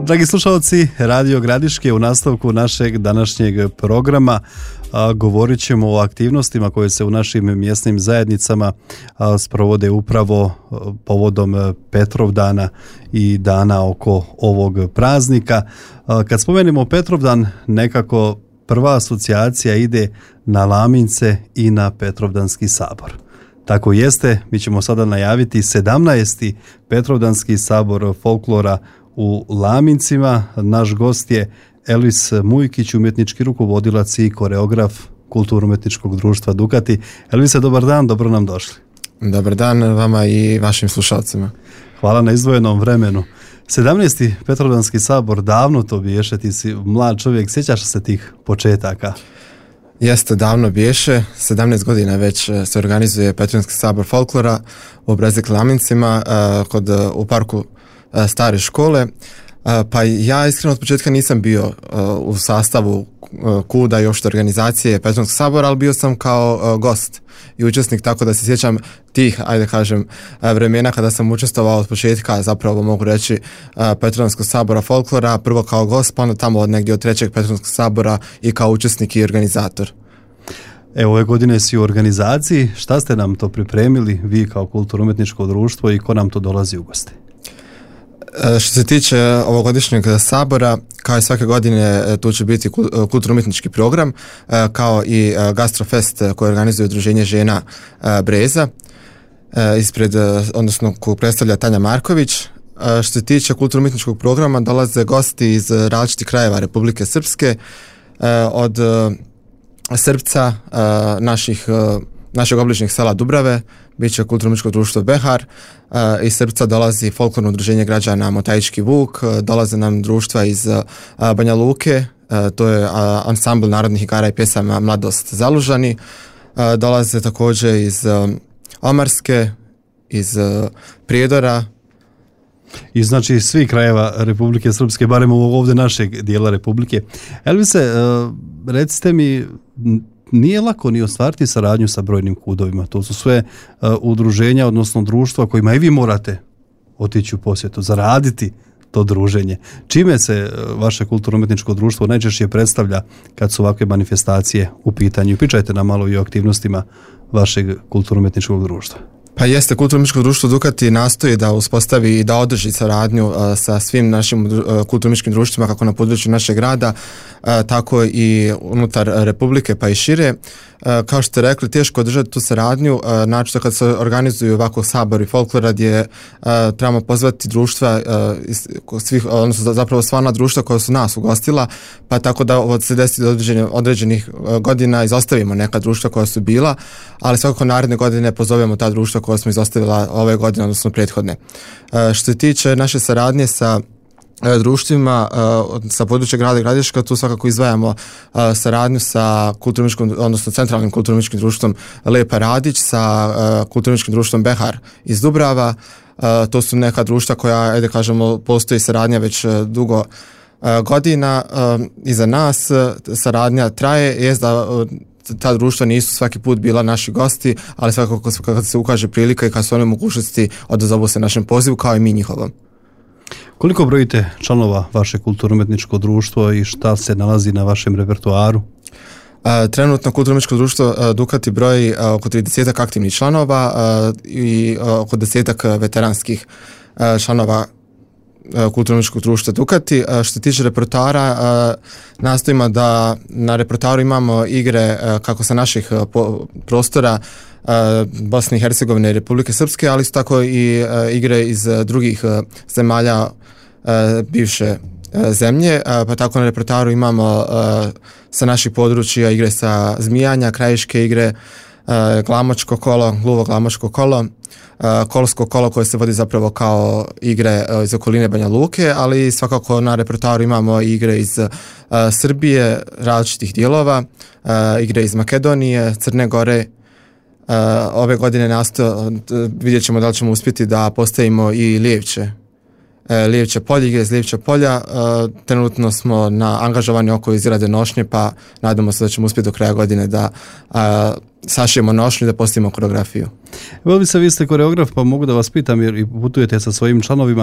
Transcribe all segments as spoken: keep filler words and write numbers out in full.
Dragi slušalci, Radio Gradiške, u nastavku našeg današnjeg programa a, govorit ćemo o aktivnostima koje se u našim mjesnim zajednicama a, sprovode upravo a, povodom Petrovdana i dana oko ovog praznika. A, kad spomenemo Petrovdan, nekako prva asocijacija ide na Lamince i na Petrovdanski sabor. Tako jeste, mi ćemo sada najaviti sedamnaesti Petrovdanski sabor folklora u Lamincima. Naš gost je Elvis Mujkić, umjetnički rukovodilac i koreograf Kulturno-umjetničkog društva Dukati. Elvise, dobar dan, dobro nam došli. Dobar dan vama i vašim slušalcima. Hvala na izdvojenom vremenu. sedamnaesti Petrovdanski sabor, davno to biješe, ti si mlad čovjek, sjećaš se tih početaka? Jeste, davno biješe, sedamnaest godina već se organizuje Petrovdanski sabor folklora u Brezik Lamincima kod, u parku stare škole. Pa ja iskreno od početka nisam bio u sastavu kuda i uopšte organizacije Petrovdanskog sabora, ali bio sam kao gost i učesnik, tako da se sjećam tih, ajde kažem, vremena kada sam učestvovao od početka, zapravo mogu reći, Petrovdanskog sabora folklora, prvo kao gost, pa onda tamo od negdje od trećeg Petrovdanskog sabora i kao učesnik i organizator. Evo, ove godine si u organizaciji, šta ste nam to pripremili, vi kao kulturno-umjetničko društvo, i ko nam to dolazi u goste? Što se tiče ovogodišnjeg sabora, kao i svake godine, tu će biti kulturno-umjetnički program, kao i gastrofest koji organizuje Udruženje žena Breza, ispred, odnosno koju predstavlja Tanja Marković. Što se tiče kulturno-umjetničkog programa, dolaze gosti iz različitih krajeva Republike Srpske, od Srpca, naših našeg obližnjeg sela Dubrave, bit će kulturno-umjetničko društvo Behar, iz Srpca dolazi folklorno udruženje građana Motajički Vuk, dolaze nam društva iz Banja Luke, to je ansambl narodnih igara i pjesama Mladost Zalužani, dolaze također iz Omarske, iz Prijedora. I znači svi krajeva Republike Srpske, barem ovdje našeg dijela Republike. Elvise, recite mi, nije lako ni ostvariti saradnju sa brojnim kudovima. To su sve uh, udruženja, odnosno društva kojima i vi morate otići u posjetu, zaraditi to druženje. Čime se uh, vaše kulturno-umjetničko društvo najčešće predstavlja kad su ovakve manifestacije u pitanju? Pričajte nam malo i o aktivnostima vašeg kulturno-umjetničkog društva. Pa jeste, Kulturno-umjetničko društvo Dukati nastoji da uspostavi i da održi saradnju uh, sa svim našim uh, kulturno-umjetničkim društvima, kako na području našeg grada, uh, tako i unutar Republike, pa i šire. Uh, kao što ste rekli, teško održati tu saradnju, uh, naročito kad se organizuju ovako sabori folklora gdje uh, trebamo pozvati društva, uh, svih, odnosno zapravo sva ona društva koja su nas ugostila, pa tako da od se deseti određenih, određenih uh, godina izostavimo neka društva koja su bila, ali svakako naredne godine pozovemo ta društva koja smo izostavila ove godine, odnosno prethodne. Uh, što se tiče naše saradnje sa društvima uh, sa područja grada Gradiška, tu svakako izdvajamo uh, saradnju sa kulturno-umjetničkim, odnosno centralnim kulturno-umjetničkim društvom Lepa Radić, sa uh, kulturno-umjetničkim društvom Behar iz Dubrava. Uh, to su neka društva koja, ajde kažemo, postoji saradnja već uh, dugo uh, godina. Uh, iza nas uh, saradnja traje, jest da uh, ta društva nisu svaki put bila naši gosti, ali svakako kad se ukaže prilika i kad su one mogućnosti, odazovu se našem pozivu, kao i mi njihovom. Koliko brojite članova vaše kulturno-umjetničko društvo i šta se nalazi na vašem repertoaru? Uh, trenutno kulturno-umjetničko društvo uh, Dukati broji uh, oko tridesetak aktivnih članova uh, i uh, oko desetak veteranskih uh, članova kulturno-umjetničkog društva Dukati. Što se tiče repertoara, nastojimo da na repertoaru imamo igre kako sa naših prostora Bosne i Hercegovine i Republike Srpske, ali isto tako i igre iz drugih zemalja bivše zemlje, pa tako na repertoaru imamo sa naših područja igre sa zmijanja, krajiške igre, glamočko kolo, gluvo glamočko kolo, kolsko kolo koje se vodi zapravo kao igre iz okoline Banja Luke, ali svakako na repertoaru imamo igre iz Srbije, različitih dijelova, igre iz Makedonije, Crne Gore. Ove godine nasto, vidjet ćemo da li ćemo uspjeti da postavimo i Lijevče Livče polje, igre iz Livče polja. Trenutno smo na angažovanju oko izrade nošnje, pa nadamo se da ćemo uspjeti do kraja godine da sašijemo nošnju i da postavimo koreografiju. Elvise, vi ste koreograf, pa mogu da vas pitam, jer putujete sa svojim članovima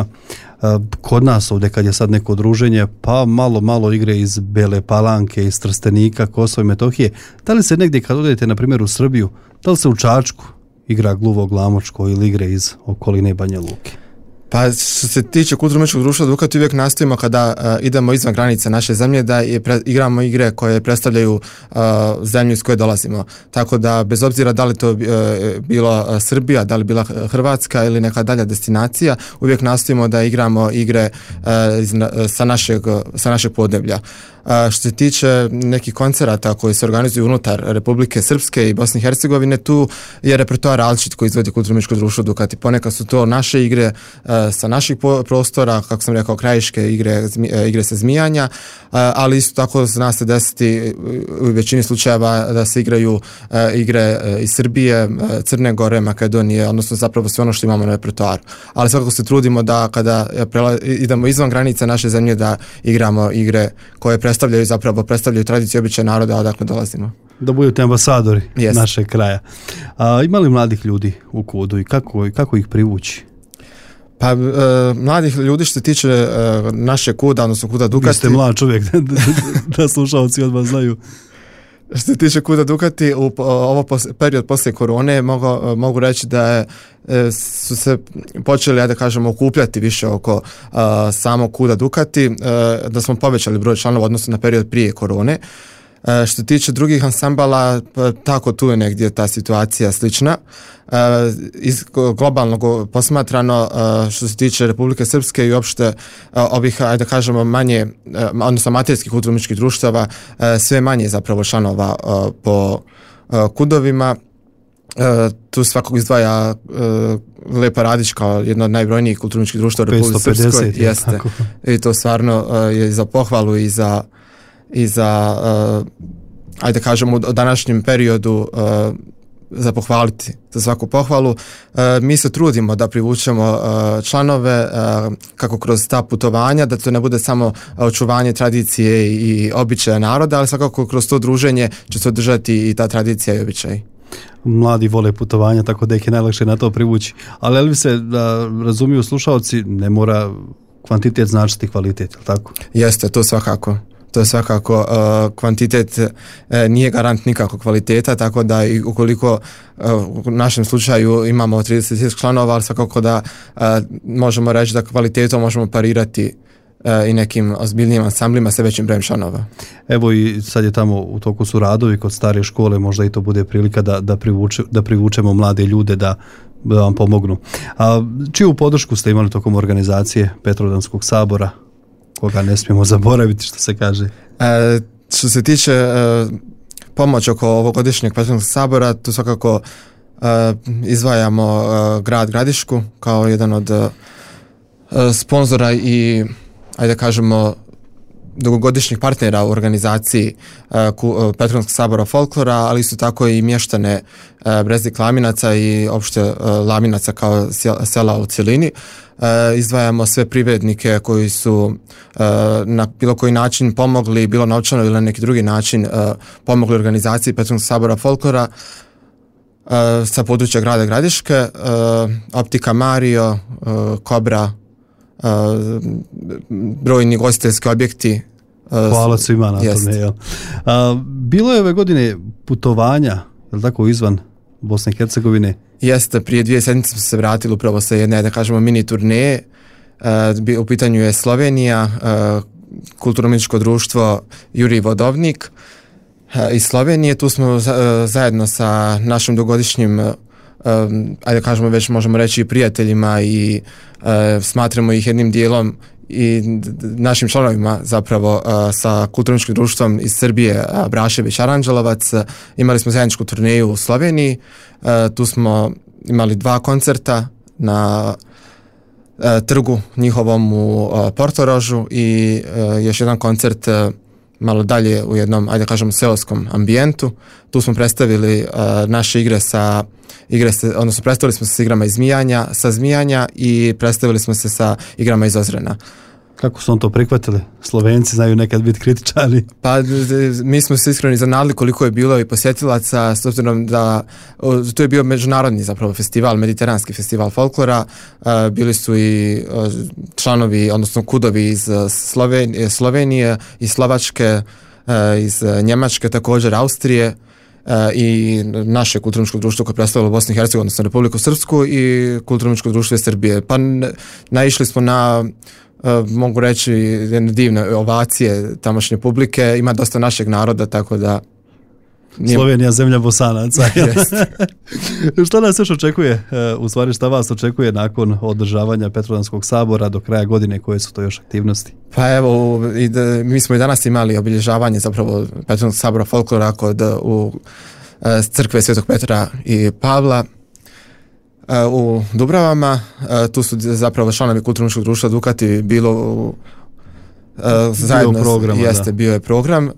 kod nas ovdje kad je sad neko druženje, pa malo, malo igre iz Bele Palanke, iz Trstenika, Kosova i Metohije. Da li se negdje kad odete, na primjer, u Srbiju, da li se u Čačku igra gluvo glamočko ili igre iz okoline Banja Luke? Pa što se tiče kulturno-umjetničkog društva Dukat, uvijek nastojimo kada uh, idemo izvan granice naše zemlje da je pre, igramo igre koje predstavljaju uh, zemlju iz koje dolazimo. Tako da bez obzira da li to uh, bilo uh, Srbija, da li bila Hrvatska ili neka dalja destinacija, uvijek nastojimo da igramo igre uh, iz, sa, našeg, sa našeg podneblja. Uh, što se tiče nekih koncerata koji se organizuju unutar Republike Srpske i Bosne i Hercegovine, tu je repertoar različit koji izvodi kulturno-umjetničko društvo Dukat i ponekad su to naše igre uh, sa naših prostora, kako sam rekao, krajiške igre, igre sa zmijanja, ali isto tako se nas se desiti u većini slučajeva da se igraju igre iz Srbije, Crne Gore, Makedonije, odnosno zapravo sve ono što imamo na repertoaru. Ali svakako se trudimo da kada idemo izvan granice naše zemlje da igramo igre koje predstavljaju zapravo predstavljaju tradiciju i običaje naroda odakle dolazimo. Da budete ambasadori yes. našeg kraja. A, ima li mladih ljudi u Kudu i kako, kako ih privući? Pa e, mladih ljudi što se tiče e, naše Kuda, odnosno Kuda Dukati. Vi ste mlad čovjek, da, da, da slušalci od vas znaju. Što se tiče Kuda Dukati, u ovo pos, period poslije korone mogu, mogu reći da je, su se počeli, da kažemo, okupljati više oko a, samog Kuda Dukati, a, da smo povećali broj članova odnosno na period prije korone. E, što se tiče drugih ansambala, pa, tako tu je negdje ta situacija slična. E, iz globalnog posmatrano, e, što se tiče Republike Srpske i uopšte e, ovih, ajde da kažemo, manje, e, odnosno amaterskih kulturno-umjetničkih društava, e, sve manje zapravo članova e, po e, kudovima. E, tu svakog izdvaja e, Lepa Radić kao jedno od najbrojnijih kulturno-umjetničkih društava u Republike Srpskoj. Jeste. Tako. I to stvarno e, je za pohvalu i za i za, uh, ajde kažemo, u današnjem periodu uh, za pohvaliti, za svaku pohvalu. Uh, mi se trudimo da privučemo uh, članove uh, kako kroz ta putovanja, da to ne bude samo očuvanje tradicije i običaja naroda, ali svakako kroz to druženje će se održati i ta tradicija i običaj. Mladi vole putovanja, tako da ih je najlakše na to privući. Ali ali se da razumiju slušalci, ne mora kvantitet značiti kvalitet, tako? Jeste, to svakako. To je svakako uh, kvantitet uh, nije garant nikako kvaliteta, tako da i ukoliko uh, u našem slučaju imamo trideset članova, ali svakako da uh, možemo reći da kvalitetom možemo parirati uh, i nekim ozbiljnijim ansamblima sa većim brojem članova. Evo i sad je tamo u toku su radovi kod stare škole, možda i to bude prilika da, da, privuče, da privučemo mlade ljude da, da vam pomognu. A, čiju podršku ste imali tokom organizacije Petrovdanskog sabora? Koga ne smijemo zaboraviti, što se kaže? E, što se tiče e, pomoći oko ovogodišnjeg Petrovdanskog sabora, tu svakako e, izdvajamo e, grad Gradišku kao jedan od e, sponzora i, ajde kažemo, dugogodišnjih partnera u organizaciji uh, Petrovdanskog sabora folklora, ali isto tako i mještane uh, Breznik Laminaca i opšte uh, Laminaca kao sela u cjelini. Uh, izdvajamo sve privrednike koji su uh, na bilo koji način pomogli, bilo novčano ili na neki drugi način uh, pomogli organizaciji Petrovdanskog sabora folklora uh, sa područja grada Gradiške, uh, Optika Mario, uh, Kobra, Uh, brojni gostiteljski objekti. Uh, Hvala svima na tome. Jel? Uh, bilo je ove godine putovanja, je li tako, izvan Bosne i Hercegovine? Jeste, prije dvije sedmice smo se vratili upravo sa jedne, da kažemo, mini turneje. Uh, u pitanju je Slovenija, uh, kulturno-umjetničko društvo Jurij Vodovnik uh, iz Slovenije. Tu smo uh, zajedno sa našim dugogodišnjim Um, ajde kažemo već možemo reći i prijateljima i uh, smatramo ih jednim dijelom i našim članovima zapravo uh, sa kulturno-umjetničkim društvom iz Srbije uh, Brašević Aranđelovac. Uh, imali smo zajedničku turneju u Sloveniji, uh, tu smo imali dva koncerta na uh, trgu njihovom u uh, Portorožu i uh, još jedan koncert uh, malo dalje u jednom, ajde kažemo, seoskom ambijentu. Tu smo predstavili uh, naše igre sa igre se, odnosno predstavili smo se s igrama iz zmijanja, sa zmijanja i predstavili smo se sa igrama iz Ozrena. Kako su on to prihvatili? Slovenci znaju nekad biti kritičari. Pa mi smo se iskreno iznenadili koliko je bilo i posjetilaca, s obzirom da to je bio međunarodni zapravo festival, mediteranski festival folklora. Bili su i članovi, odnosno kudovi iz Slovenije, Slovenije iz Slovačke, iz Njemačke, također Austrije i naše kulturno-umjetničko društvo koje je predstavilo Bosnu i Hercegovinu, odnosno Republiku Srpsku, i kulturno-umjetničko društvo iz Srbije. Pa naišli smo na Uh, mogu reći jedne divne ovacije tamošnje publike, ima dosta našeg naroda, tako da nije... Slovenija zemlja Bosanaca. Što nas još očekuje, uh, u stvari šta vas očekuje nakon održavanja Petrodamskog sabora do kraja godine, koje su to još aktivnosti? Pa evo, i da, mi smo i danas imali obilježavanje zapravo Petrodamskog sabora folklora kod u uh, crkve Svetog Petra i Pavla u Dubravama. Tu su zapravo članovi kulturno-umjetničkog društva Dukati bilo u, zajedno bio programa, jeste, da. Bio je program.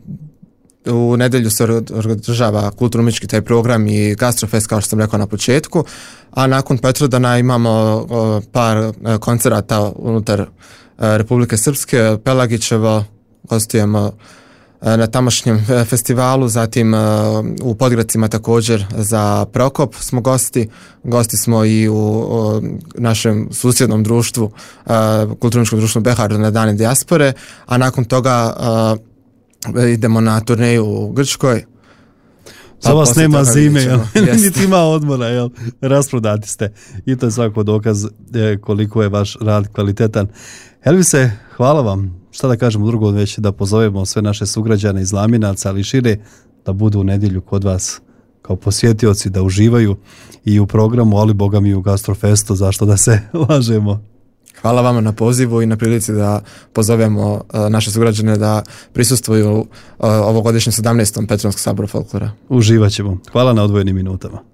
U nedjelju se održava kulturno-umjetnički taj program i Gastrofest, kao što sam rekao na početku, a nakon Petrodana imamo par koncerata unutar Republike Srpske. Pelagićevo gostujemo na tamošnjem festivalu, zatim u Podgradcima također za Prokop smo gosti, gosti smo i u našem susjednom društvu, kulturno-umjetničkom društvu Behar na Dane dijaspore, a nakon toga idemo na turneju u Grčkoj. Za vas nema zime, jel? Niti ima odmora, jel? Rasprodati ste. I to je svako dokaz koliko je vaš rad kvalitetan. Elvise, hvala vam. Šta da kažemo drugo, već da pozovemo sve naše sugrađane iz Laminaca, ali šire, da budu u nedjelju kod vas kao posjetioci, da uživaju i u programu, ali boga mi u Gastrofestu, zašto da se lažemo. Hvala vama na pozivu i na prilici da pozovemo uh, naše sugrađane da prisustvuju uh, ovogodišnjem sedamnaestom Petrodamskom saboru folklora. Uživat ćemo. Hvala na odvojenim minutama.